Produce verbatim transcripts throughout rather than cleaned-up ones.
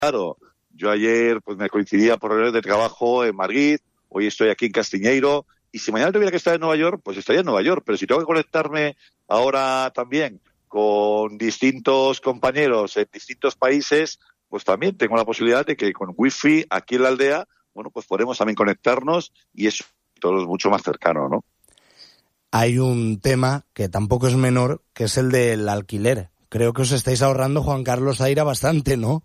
Claro, yo ayer pues me coincidía por reuniones de trabajo en Madrid, hoy estoy aquí en Castiñeiro, y si mañana tuviera que estar en Nueva York, pues estaría en Nueva York, pero si tengo que conectarme ahora también con distintos compañeros en distintos países, pues también tengo la posibilidad de que con wifi aquí en la aldea, bueno, pues podemos también conectarnos y eso todo es mucho más cercano, ¿no? Hay un tema que tampoco es menor, que es el del alquiler. Creo que os estáis ahorrando, Juan Carlos Zaira, bastante, ¿no?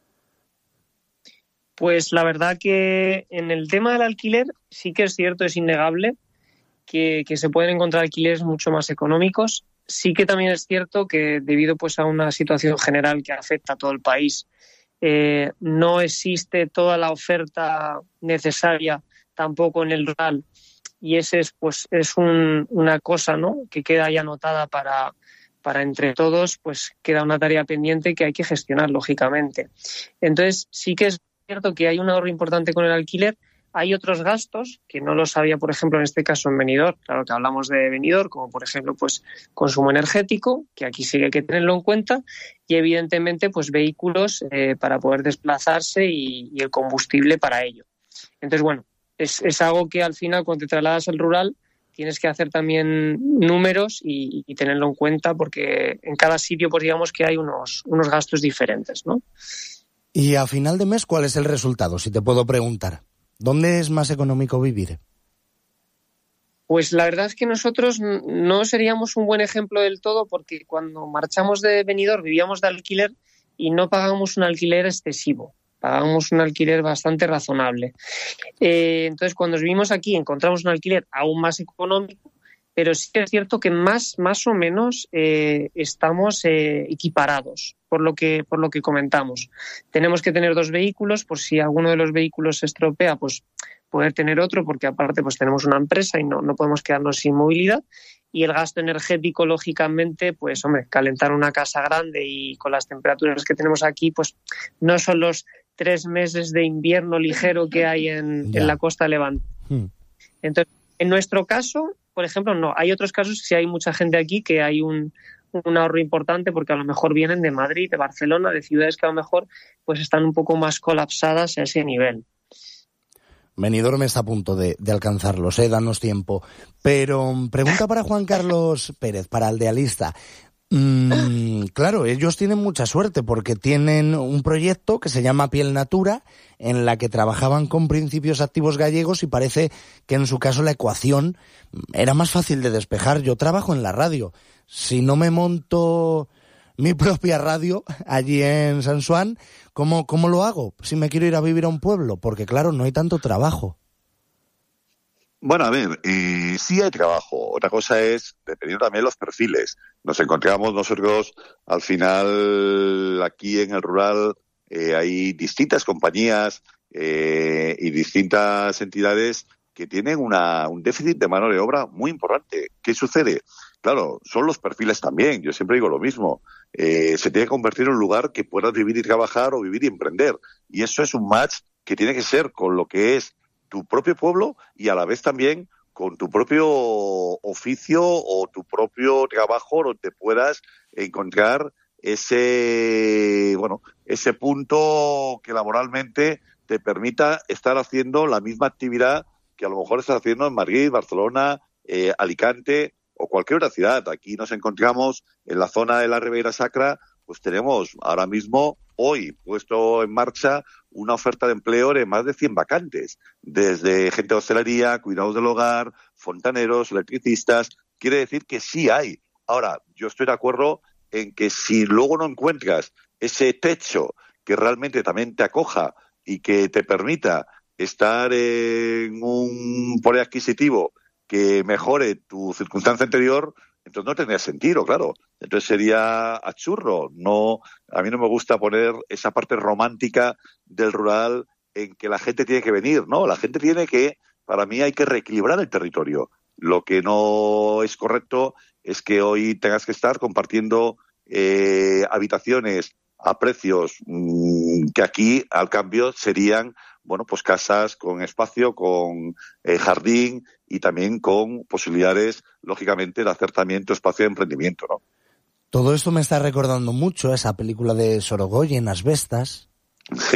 Pues la verdad que en el tema del alquiler sí que es cierto, es innegable que, que se pueden encontrar alquileres mucho más económicos. Sí que también es cierto que debido pues a una situación general que afecta a todo el país, eh, no existe toda la oferta necesaria tampoco en el rural, y ese es pues es un, una cosa, ¿no?, que queda ahí anotada para, para entre todos, pues queda una tarea pendiente que hay que gestionar, lógicamente. Entonces sí que es cierto que hay un ahorro importante con el alquiler. Hay otros gastos que no los había, por ejemplo, en este caso en Benidorm. Claro que hablamos de Benidorm, como por ejemplo, pues consumo energético, que aquí sí que hay que tenerlo en cuenta, y evidentemente, pues vehículos eh, para poder desplazarse y, y el combustible para ello. Entonces, bueno, es, es algo que al final, cuando te trasladas al rural, tienes que hacer también números y, y tenerlo en cuenta, porque en cada sitio, pues digamos que hay unos, unos gastos diferentes, ¿no? Y a final de mes, ¿cuál es el resultado? Si te puedo preguntar. ¿Dónde es más económico vivir? Pues la verdad es que nosotros no seríamos un buen ejemplo del todo, porque cuando marchamos de Benidorm vivíamos de alquiler y no pagábamos un alquiler excesivo, pagábamos un alquiler bastante razonable. Eh, entonces, cuando vivimos aquí encontramos un alquiler aún más económico, pero sí es cierto que más, más o menos eh, estamos eh, equiparados, por lo que, por lo que comentamos. Tenemos que tener dos vehículos, por si alguno de los vehículos se estropea, pues poder tener otro, porque aparte pues tenemos una empresa y no, no podemos quedarnos sin movilidad. Y el gasto energético, lógicamente, pues hombre, calentar una casa grande y con las temperaturas que tenemos aquí, pues no son los tres meses de invierno ligero que hay en, en la costa levante. Hmm. Entonces, en nuestro caso, por ejemplo, no. Hay otros casos que sí hay mucha gente aquí que hay un, un ahorro importante, porque a lo mejor vienen de Madrid, de Barcelona, de ciudades que a lo mejor pues están un poco más colapsadas a ese nivel. Benidorm está a punto de, de alcanzarlos, ¿eh? Danos tiempo. Pero pregunta para Juan Carlos Pérez, para Aldealista. Mm, claro, ellos tienen mucha suerte porque tienen un proyecto que se llama Piel Natura, en la que trabajaban con principios activos gallegos, y parece que en su caso la ecuación era más fácil de despejar. Yo trabajo en la radio. Si no me monto mi propia radio allí en San Xuan, ¿cómo, cómo lo hago si me quiero ir a vivir a un pueblo? Porque claro, no hay tanto trabajo. Bueno, a ver, eh, sí hay trabajo. Otra cosa es, dependiendo también de los perfiles. Nos encontramos nosotros, al final, aquí en el rural, eh, hay distintas compañías eh, y distintas entidades que tienen una, un déficit de mano de obra muy importante. ¿Qué sucede? Claro, son los perfiles también. Yo siempre digo lo mismo. Eh, se tiene que convertir en un lugar que puedas vivir y trabajar o vivir y emprender. Y eso es un match que tiene que ser con lo que es tu propio pueblo y a la vez también con tu propio oficio o tu propio trabajo, donde puedas encontrar ese, bueno, ese punto que laboralmente te permita estar haciendo la misma actividad que a lo mejor estás haciendo en Madrid, Barcelona, eh, Alicante o cualquier otra ciudad. Aquí nos encontramos en la zona de la Ribeira Sacra, pues tenemos ahora mismo, hoy, puesto en marcha una oferta de empleo de más de cien vacantes, desde gente de hostelería, cuidados del hogar, fontaneros, electricistas. Quiere decir que sí hay. Ahora, yo estoy de acuerdo en que si luego no encuentras ese techo que realmente también te acoja y que te permita estar en un poder adquisitivo que mejore tu circunstancia anterior, entonces no tendría sentido, claro. Entonces sería achurro. No, a mí no me gusta poner esa parte romántica del rural en que la gente tiene que venir, ¿no? La gente tiene que, para mí hay que reequilibrar el territorio. Lo que no es correcto es que hoy tengas que estar compartiendo eh, habitaciones a precios mmm, que aquí, al cambio, serían, bueno, pues casas con espacio, con eh, jardín y también con posibilidades, lógicamente, de hacer también tu espacio de emprendimiento, ¿no? Todo esto me está recordando mucho esa película de Sorogoyen, Asbestas. Sí.